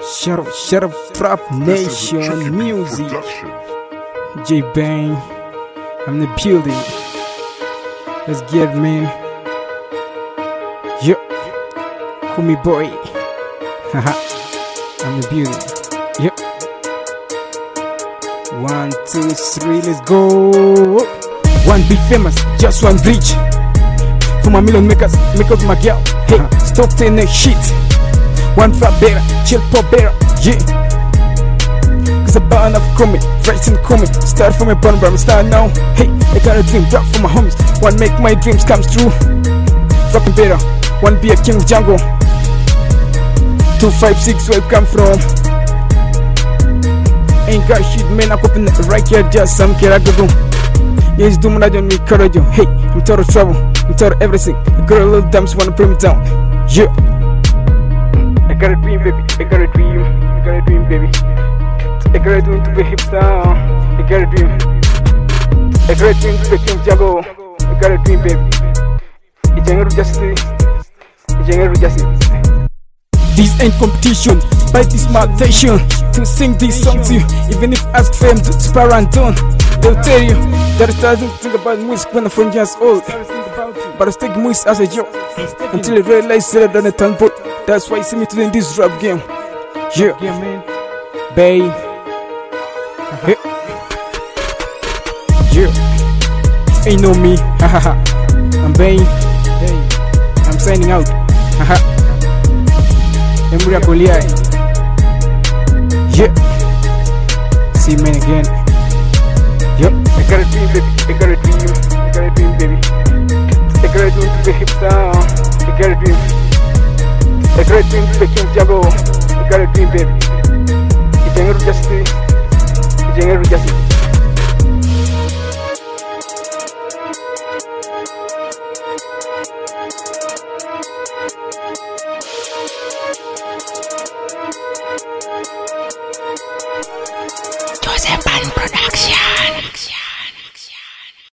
Shut up, Rap Nation Music. J Bang, I'm the building. Let's get it, man. Yo, call me boy. Haha, I'm the building. Yep. 1, 2, 3, let's go. One be famous, just one bridge. For my million makers, make up my girl. Hey, stop saying that shit. One fat better, chill for better, yeah. Cause I'm about enough coming, rising coming. Start from a bottom, but I'm start now. Hey, I got a dream, drop for my homies. One make my dreams come true. Dropping better, one be a king of jungle. 256 where I come from. Ain't got shit, man, I'm coping right here, just some kid I go. Yes, do I don't need courage. Hey, I'm total trouble, I'm total everything. The girl little dumps wanna bring me down, yeah. I got a dream, baby, I got a dream, I got a dream, baby. I got a dream to be hips down, I got a dream. I got a dream to be king jungle, I got a dream, baby. It's a justice, it's a justice. This ain't competition, but this motivation to sing these songs to you. Even if ask for them to spar and done, they'll tell you that I started to think about music when I'm 4 years old. But I take music as a joke until I realize that I done a ton. But that's why you see me today in this rap game. Yeah, babe. Hey. Yeah, ain't no me. Hahaha. I'm Bane. I'm signing out. Haha. Emura Goliath. Yeah. See you, man, again. Yep. I got a dream, baby. I got a dream. I got a dream, baby. I got a dream to be hips down. I got a dream. I got a dream to be king jungle. I got a dream, baby. It's a justice. It's a justice. Joseph Pan Production.